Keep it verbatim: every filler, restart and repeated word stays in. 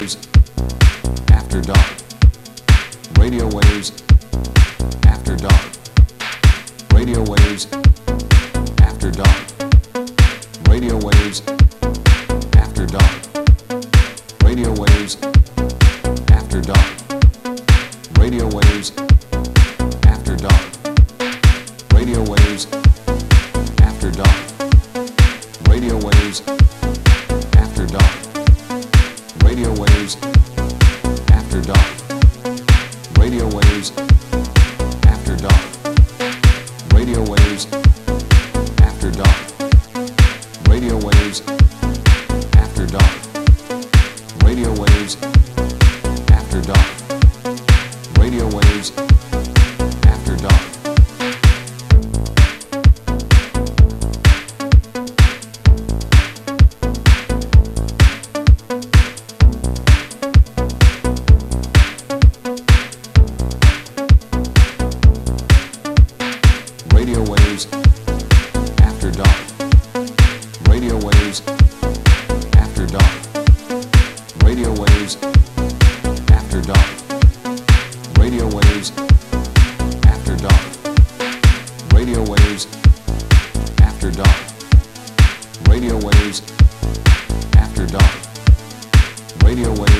After dark. Radio waves after dark. Radio waves after dark. Radio waves after dark. Radio waves after dark. Radio waves after dark. Radio waves after dark. Radio waves after dark. Radio waves after dark. Radio waves after dark. Radio waves after dark. Radio waves after dark. Radio waves after dark. Radio waves after dark. Radio waves after dark. Radio waves after dark. Radio waves after dark. Radio waves after dark. Radio waves after dark. Radio waves after dark. Radio waves